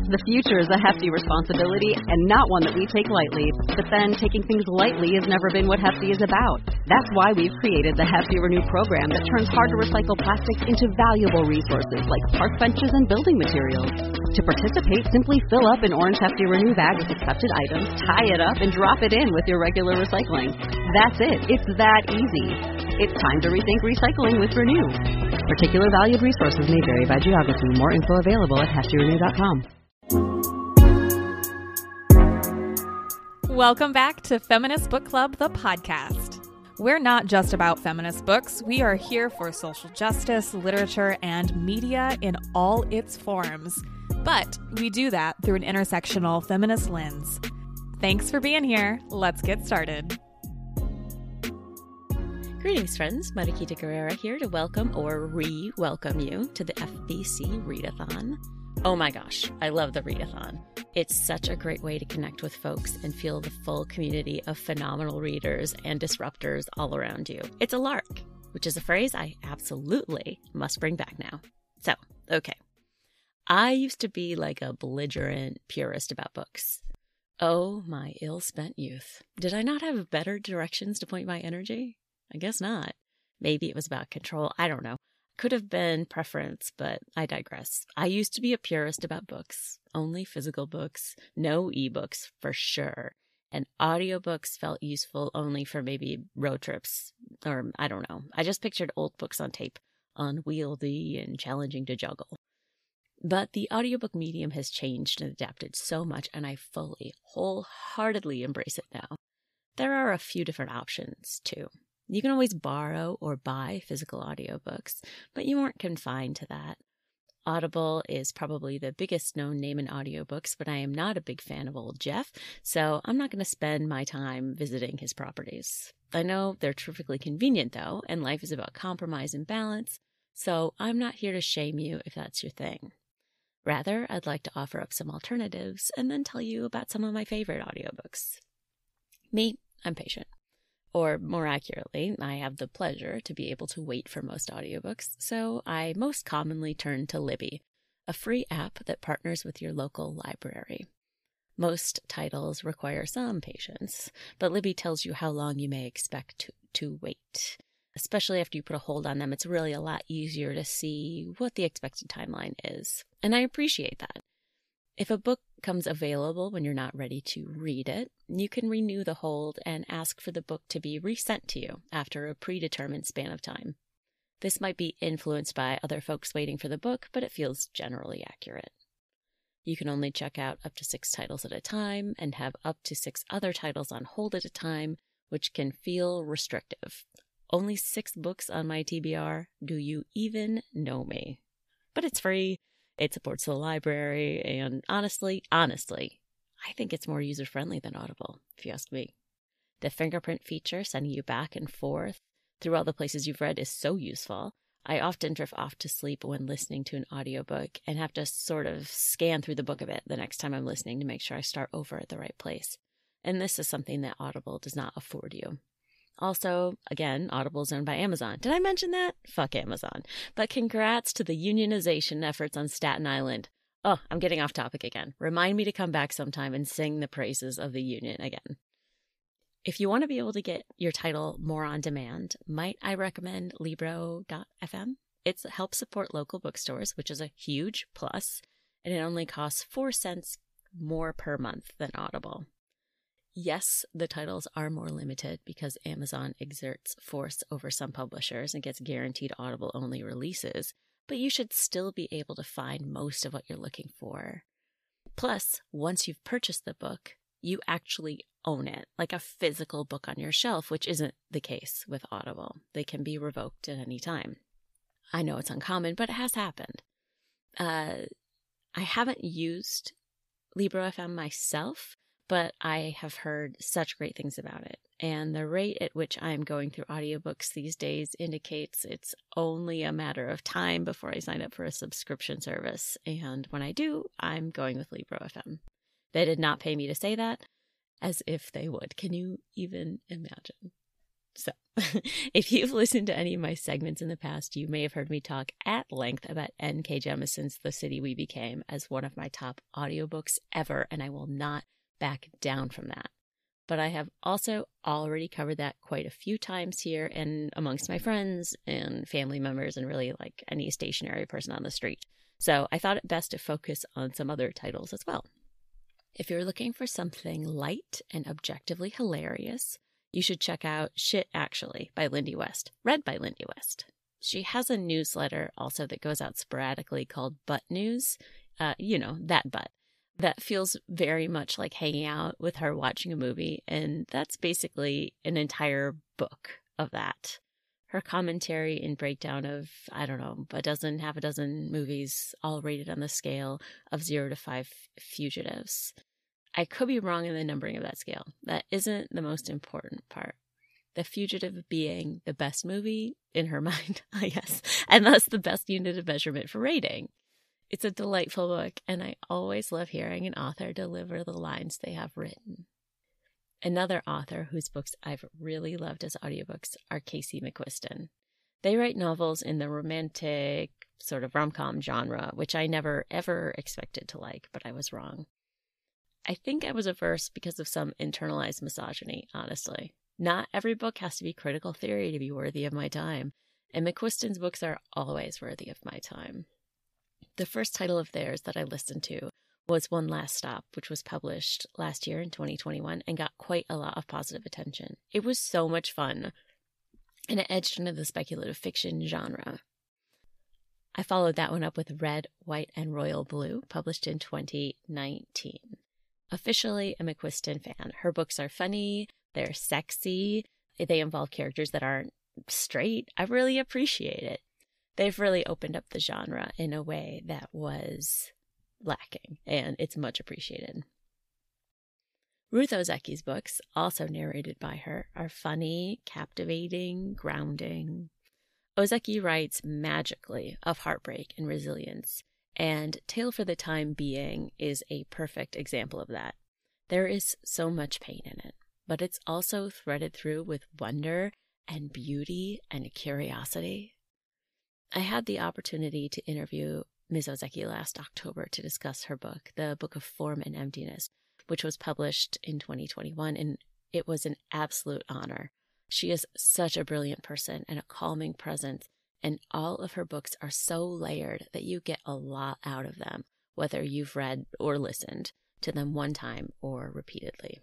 The future is a hefty responsibility and not one that we take lightly. But then, taking things lightly has never been what Hefty is about. That's why we've created the Hefty Renew program that turns hard-to-recycle plastics into valuable resources like park benches and building materials. To participate, simply fill up an orange Hefty Renew bag with accepted items, tie it up, and drop it in with your regular recycling. That's it. It's that easy. It's time to rethink recycling with Renew. Particular valued resources may vary by geography. More info available at heftyrenew.com. Welcome back to Feminist Book Club, the podcast. We're not just about feminist books. We are here for social justice, literature, and media in all its forms. But we do that through an intersectional feminist lens. Thanks for being here. Let's get started. Greetings, friends. Mariquita Guerrera here to welcome or re-welcome you to the FBC Readathon. Oh my gosh, I love the Readathon. It's such a great way to connect with folks and feel the full community of phenomenal readers and disruptors all around you. It's a lark, which is a phrase I absolutely must bring back now. So, okay. I used to be like a belligerent purist about books. Oh, my ill-spent youth. Did I not have better directions to point my energy? I guess not. Maybe it was about control. I don't know. Could have been preference, but I digress. I used to be a purist about books. Only physical books. No ebooks, for sure. And audiobooks felt useful only for maybe road trips. Or, I don't know. I just pictured old books on tape. Unwieldy and challenging to juggle. But the audiobook medium has changed and adapted so much, and I fully, wholeheartedly embrace it now. There are a few different options, too. You can always borrow or buy physical audiobooks, but you aren't confined to that. Audible is probably the biggest known name in audiobooks, but I am not a big fan of old Jeff, so I'm not going to spend my time visiting his properties. I know they're terrifically convenient, though, and life is about compromise and balance, so I'm not here to shame you if that's your thing. Rather, I'd like to offer up some alternatives and then tell you about some of my favorite audiobooks. Me, I'm patient. Or more accurately, I have the pleasure to be able to wait for most audiobooks, so I most commonly turn to Libby, a free app that partners with your local library. Most titles require some patience, but Libby tells you how long you may expect to wait. Especially after you put a hold on them, it's really a lot easier to see what the expected timeline is. And I appreciate that. If a book comes available when you're not ready to read it, you can renew the hold and ask for the book to be resent to you after a predetermined span of time. This might be influenced by other folks waiting for the book, but it feels generally accurate. You can only check out up to 6 titles at a time and have up to 6 other titles on hold at a time, which can feel restrictive. Only 6 books on my TBR. Do you even know me? But it's free. It supports the library, and honestly, I think it's more user-friendly than Audible, if you ask me. The fingerprint feature, sending you back and forth through all the places you've read, is so useful. I often drift off to sleep when listening to an audiobook and have to sort of scan through the book a bit the next time I'm listening to make sure I start over at the right place. And this is something that Audible does not afford you. Also, again, Audible is owned by Amazon. Did I mention that? Fuck Amazon. But congrats to the unionization efforts on Staten Island. Oh, I'm getting off topic again. Remind me to come back sometime and sing the praises of the union again. If you want to be able to get your title more on demand, might I recommend Libro.fm? It helps support local bookstores, which is a huge plus, and it only costs 4 cents more per month than Audible. Yes, the titles are more limited because Amazon exerts force over some publishers and gets guaranteed Audible-only releases, but you should still be able to find most of what you're looking for. Plus, once you've purchased the book, you actually own it, like a physical book on your shelf, which isn't the case with Audible. They can be revoked at any time. I know it's uncommon, but it has happened. I haven't used Libro.fm myself, but I have heard such great things about it. And the rate at which I'm going through audiobooks these days indicates it's only a matter of time before I sign up for a subscription service. And when I do, I'm going with Libro.fm. They did not pay me to say that, as if they would. Can you even imagine? So if you've listened to any of my segments in the past, you may have heard me talk at length about N.K. Jemisin's The City We Became as one of my top audiobooks ever, and I will not back down from that. But I have also already covered that quite a few times here and amongst my friends and family members and really like any stationary person on the street. So I thought it best to focus on some other titles as well. If you're looking for something light and objectively hilarious, you should check out Shit Actually by Lindy West, read by Lindy West. She has a newsletter also that goes out sporadically called Butt News. That butt. That feels very much like hanging out with her watching a movie, and that's basically an entire book of that. Her commentary and breakdown of, half a dozen movies, all rated on the scale of 0 to 5 fugitives. I could be wrong in the numbering of that scale. That isn't the most important part. The Fugitive being the best movie in her mind, I guess, and thus the best unit of measurement for rating. It's a delightful book, and I always love hearing an author deliver the lines they have written. Another author whose books I've really loved as audiobooks are Casey McQuiston. They write novels in the romantic, sort of rom-com genre, which I never, ever expected to like, but I was wrong. I think I was averse because of some internalized misogyny, honestly. Not every book has to be critical theory to be worthy of my time, and McQuiston's books are always worthy of my time. The first title of theirs that I listened to was One Last Stop, which was published last year in 2021 and got quite a lot of positive attention. It was so much fun, and it edged into the speculative fiction genre. I followed that one up with Red, White, and Royal Blue, published in 2019. Officially a McQuiston fan. Her books are funny, they're sexy, they involve characters that aren't straight. I really appreciate it. They've really opened up the genre in a way that was lacking, and it's much appreciated. Ruth Ozecki's books, also narrated by her, are funny, captivating, grounding. Ozecki writes magically of heartbreak and resilience, and Tale for the Time Being is a perfect example of that. There is so much pain in it, but it's also threaded through with wonder and beauty and curiosity. I had the opportunity to interview Ms. Ozecki last October to discuss her book, The Book of Form and Emptiness, which was published in 2021, and it was an absolute honor. She is such a brilliant person and a calming presence, and all of her books are so layered that you get a lot out of them, whether you've read or listened to them one time or repeatedly.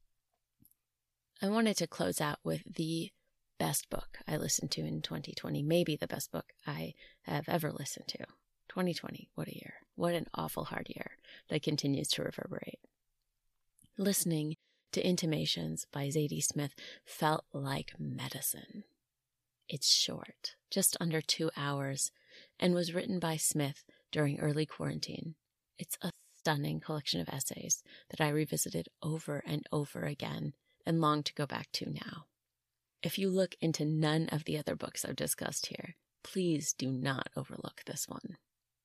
I wanted to close out with the best book I listened to in 2020, maybe the best book I have ever listened to. 2020, what a year. What an awful hard year that continues to reverberate. Listening to Intimations by Zadie Smith felt like medicine. It's short, just under 2 hours, and was written by Smith during early quarantine. It's a stunning collection of essays that I revisited over and over again and long to go back to now. If you look into none of the other books I've discussed here, please do not overlook this one.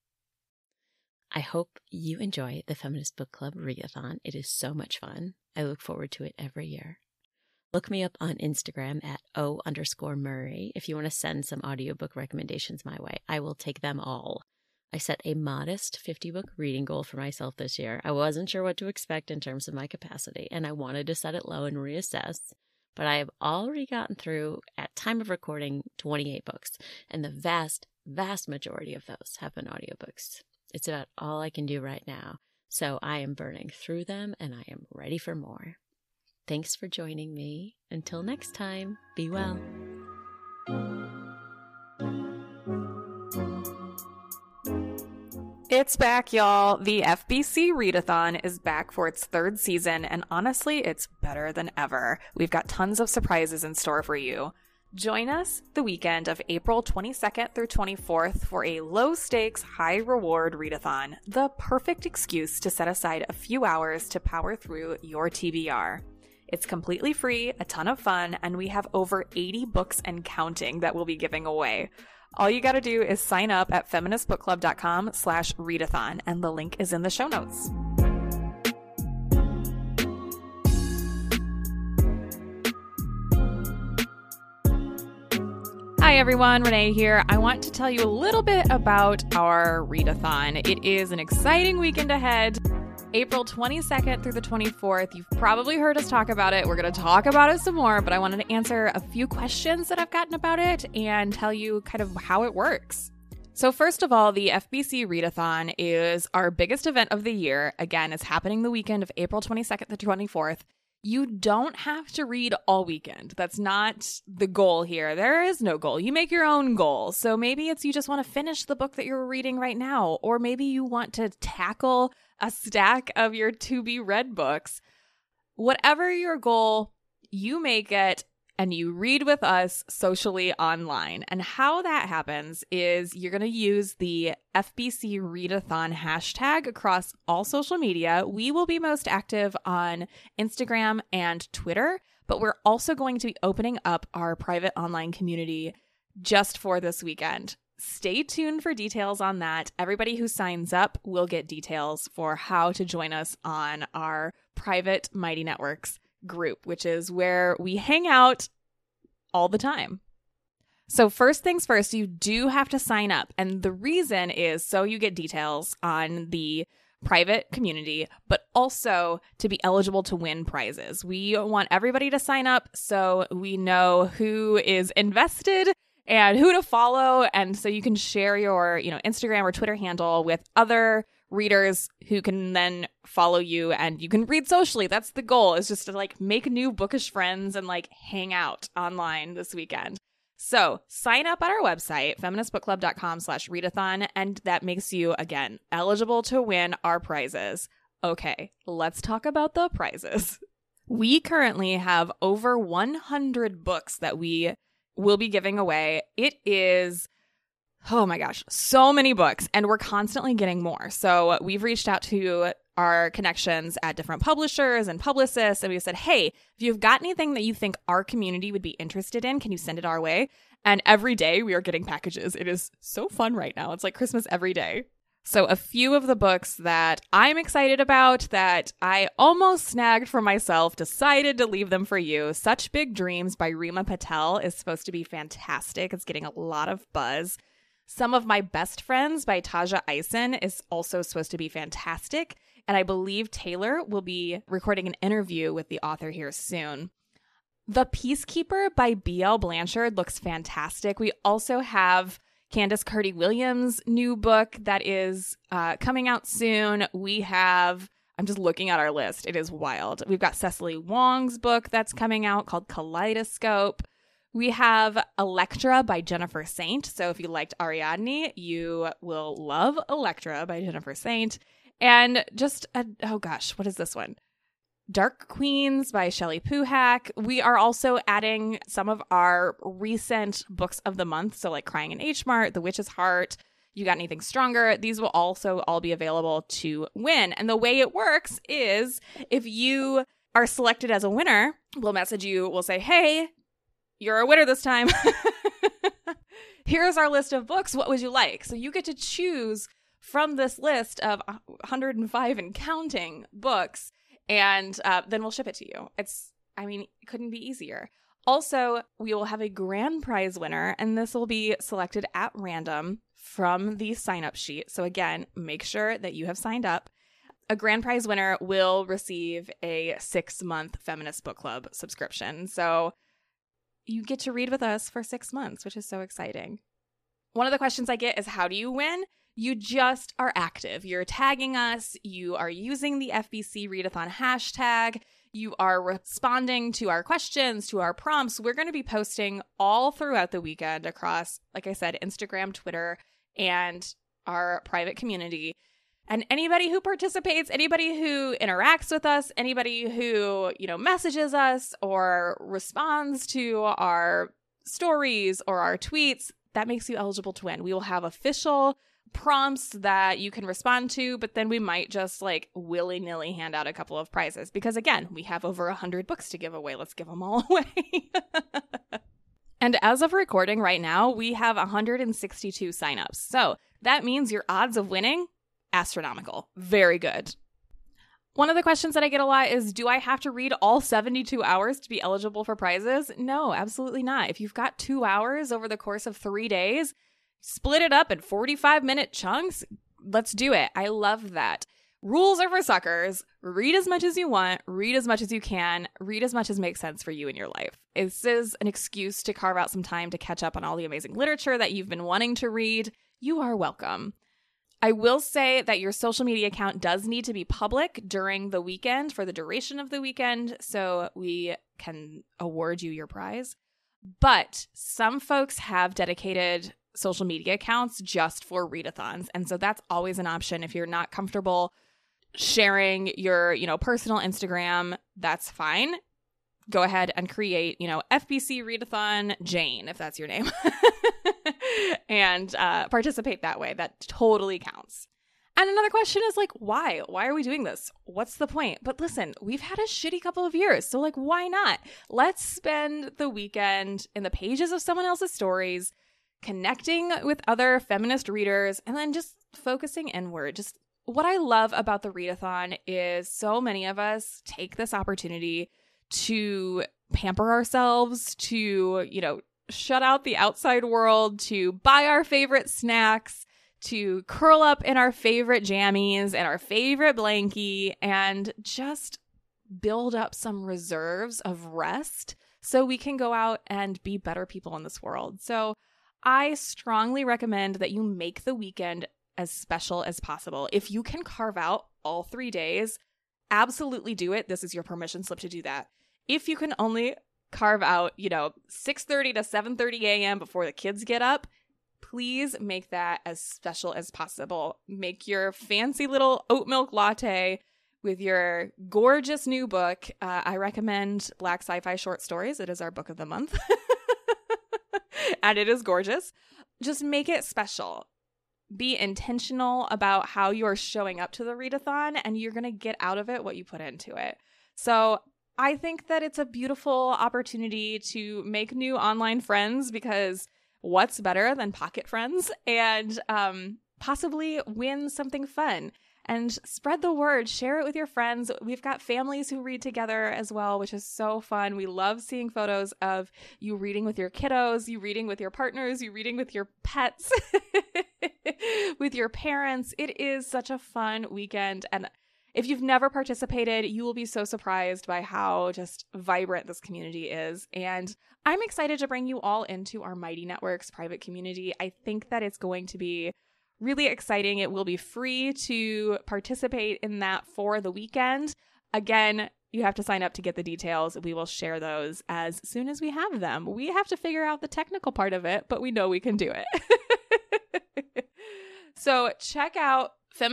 I hope you enjoy the Feminist Book Club Readathon. It is so much fun. I look forward to it every year. Look me up on Instagram at O_Murray if you want to send some audiobook recommendations my way. I will take them all. I set a modest 50-book reading goal for myself this year. I wasn't sure what to expect in terms of my capacity, and I wanted to set it low and reassess. But I have already gotten through, at time of recording, 28 books, and the vast, vast majority of those have been audiobooks. It's about all I can do right now, so I am burning through them, and I am ready for more. Thanks for joining me. Until next time, be well. It's back, y'all. The FBC Readathon is back for its 3rd season, and honestly, it's better than ever. We've got tons of surprises in store for you. Join us the weekend of April 22nd through 24th for a low-stakes, high-reward readathon, the perfect excuse to set aside a few hours to power through your TBR. It's completely free, a ton of fun, and we have over 80 books and counting that we'll be giving away. All you gotta do is sign up at feministbookclub.com/readathon, and the link is in the show notes. Hi everyone, Renee here. I want to tell you a little bit about our readathon. It is an exciting weekend ahead. April 22nd through the 24th. You've probably heard us talk about it. We're going to talk about it some more, but I wanted to answer a few questions that I've gotten about it and tell you kind of how it works. So first of all, the FBC Readathon is our biggest event of the year. Again, it's happening the weekend of April 22nd to 24th. You don't have to read all weekend. That's not the goal here. There is no goal. You make your own goal. So maybe it's you just want to finish the book that you're reading right now, or maybe you want to tackle a stack of your to-be-read books. Whatever your goal, you make it and you read with us socially online. And how that happens is you're going to use the FBC Readathon hashtag across all social media. We will be most active on Instagram and Twitter, but we're also going to be opening up our private online community just for this weekend. Stay tuned for details on that. Everybody who signs up will get details for how to join us on our private Mighty Networks group, which is where we hang out all the time. So first things first, you do have to sign up. And the reason is so you get details on the private community, but also to be eligible to win prizes. We want everybody to sign up so we know who is invested and who to follow. And so you can share your, Instagram or Twitter handle with other readers who can then follow you and you can read socially. That's the goal, is just to make new bookish friends and hang out online this weekend. So sign up at our website, feministbookclub.com/readathon, and that makes you, again, eligible to win our prizes. Okay, let's talk about the prizes. We currently have over 100 books that we will be giving away. It is, oh my gosh, so many books, and we're constantly getting more. So we've reached out to our connections at different publishers and publicists, and we've said, hey, if you've got anything that you think our community would be interested in, can you send it our way? And every day we are getting packages. It is so fun right now. It's like Christmas every day. So a few of the books that I'm excited about that I almost snagged for myself, decided to leave them for you. Such Big Dreams by Reema Patel is supposed to be fantastic. It's getting a lot of buzz. Some of My Best Friends by Taja Eisen is also supposed to be fantastic. And I believe Taylor will be recording an interview with the author here soon. The Peacekeeper by B.L. Blanchard looks fantastic. We also have Candace Carty-Williams' new book that is coming out soon. We have, I'm just looking at our list. It is wild. We've got Cecily Wong's book that's coming out called Kaleidoscope. We have Electra by Jennifer Saint. So if you liked Ariadne, you will love Electra by Jennifer Saint. And just, what is this one? Dark Queens by Shelley Puhack. We are also adding some of our recent books of the month. So Crying in H Mart, The Witch's Heart, You Got Anything Stronger. These will also all be available to win. And the way it works is if you are selected as a winner, we'll message you. We'll say, hey, you're a winner this time. Here's our list of books. What would you like? So you get to choose from this list of 105 and counting books. And then we'll ship it to you. It couldn't be easier. Also, we will have a grand prize winner, and this will be selected at random from the sign-up sheet. So again, make sure that you have signed up. A grand prize winner will receive a 6-month Feminist Book Club subscription. So you get to read with us for 6 months, which is so exciting. One of the questions I get is, how do you win? You just are active. You're tagging us. You are using the FBC Readathon hashtag. You are responding to our questions, to our prompts. We're going to be posting all throughout the weekend across, like I said, Instagram, Twitter, and our private community. And anybody who participates, anybody who interacts with us, anybody who, messages us or responds to our stories or our tweets, that makes you eligible to win. We will have official prompts that you can respond to, but then we might just willy-nilly hand out a couple of prizes because, again, we have over 100 books to give away. Let's give them all away. And as of recording right now, we have 162 signups. So that means your odds of winning, astronomical. Very good. One of the questions that I get a lot is, do I have to read all 72 hours to be eligible for prizes? No, absolutely not. If you've got 2 hours over the course of 3 days, split it up in 45-minute chunks. Let's do it. I love that. Rules are for suckers. Read as much as you want. Read as much as you can. Read as much as makes sense for you in your life. This is an excuse to carve out some time to catch up on all the amazing literature that you've been wanting to read. You are welcome. I will say that your social media account does need to be public during the weekend for the duration of the weekend so we can award you your prize. But some folks have dedicated social media accounts just for readathons. And so that's always an option. If you're not comfortable sharing your, personal Instagram, that's fine. Go ahead and create, FBC Readathon Jane, if that's your name. And participate that way. That totally counts. And another question is why? Why are we doing this? What's the point? But listen, we've had a shitty couple of years. So why not? Let's spend the weekend in the pages of someone else's stories, connecting with other feminist readers, and then just focusing inward. Just what I love about the readathon is so many of us take this opportunity to pamper ourselves, to, shut out the outside world, to buy our favorite snacks, to curl up in our favorite jammies and our favorite blankie, and just build up some reserves of rest so we can go out and be better people in this world. So I strongly recommend that you make the weekend as special as possible. If you can carve out all 3 days, absolutely do it. This is your permission slip to do that. If you can only carve out, 6:30 to 7:30 a.m. before the kids get up, please make that as special as possible. Make your fancy little oat milk latte with your gorgeous new book. I recommend Black Sci-Fi Short Stories. It is our book of the month. And it is gorgeous. Just make it special. Be intentional about how you are showing up to the readathon, and you're going to get out of it what you put into it. So I think that it's a beautiful opportunity to make new online friends, because what's better than pocket friends, and possibly win something fun. And spread the word, share it with your friends. We've got families who read together as well, which is so fun. We love seeing photos of you reading with your kiddos, you reading with your partners, you reading with your pets, with your parents. It is such a fun weekend. And if you've never participated, you will be so surprised by how just vibrant this community is. And I'm excited to bring you all into our Mighty Networks private community. I think that it's going to be really exciting. It will be free to participate in that for the weekend. Again, you have to sign up to get the details. We will share those as soon as we have them. We have to figure out the technical part of it, but we know we can do it. So check out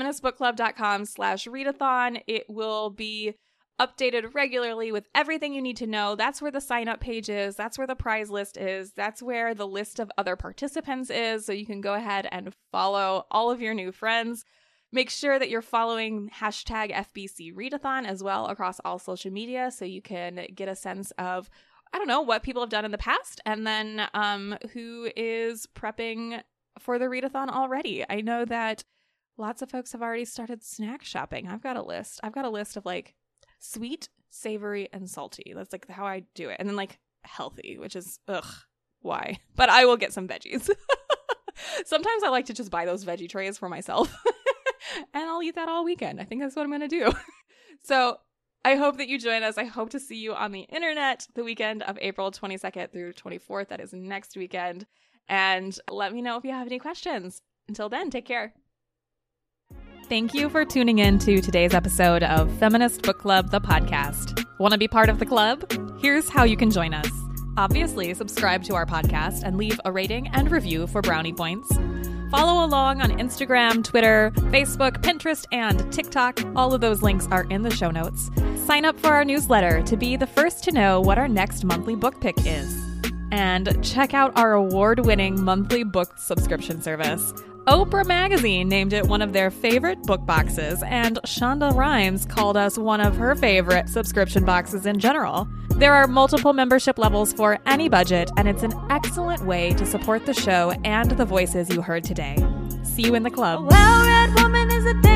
feministbookclub.com/readathon. It will be updated regularly with everything you need to know. That's where the sign up page is. That's where the prize list is. That's where the list of other participants is. So you can go ahead and follow all of your new friends. Make sure that you're following hashtag FBC Readathon as well across all social media, so you can get a sense of, what people have done in the past, and then who is prepping for the readathon already. I know that lots of folks have already started snack shopping. I've got a list of sweet, savory, and salty. That's how I do it. And then healthy, which is, why? But I will get some veggies. Sometimes I like to just buy those veggie trays for myself and I'll eat that all weekend. I think that's what I'm going to do. So I hope that you join us. I hope to see you on the internet the weekend of April 22nd through 24th. That is next weekend. And let me know if you have any questions. Until then, take care. Thank you for tuning in to today's episode of Feminist Book Club, the podcast. Want to be part of the club? Here's how you can join us. Obviously, subscribe to our podcast and leave a rating and review for brownie points. Follow along on Instagram, Twitter, Facebook, Pinterest, and TikTok. All of those links are in the show notes. Sign up for our newsletter to be the first to know what our next monthly book pick is. And check out our award-winning monthly book subscription service. Oprah Magazine named it one of their favorite book boxes, and Shonda Rhimes called us one of her favorite subscription boxes in general. There are multiple membership levels for any budget, and it's an excellent way to support the show and the voices you heard today. See you in the club. A well-read woman is a